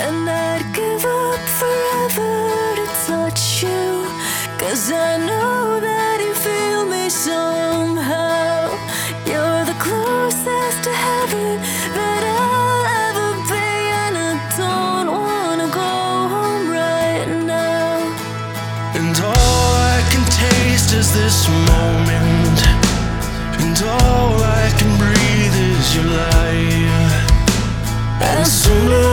And I'd give up forever to touch you, 'cause I know that you feel me somehow. You're the closest to heaven that I'll ever be, and I don't wanna go home right now. And all I can taste is this moment, and all I can breathe is your light. And sooner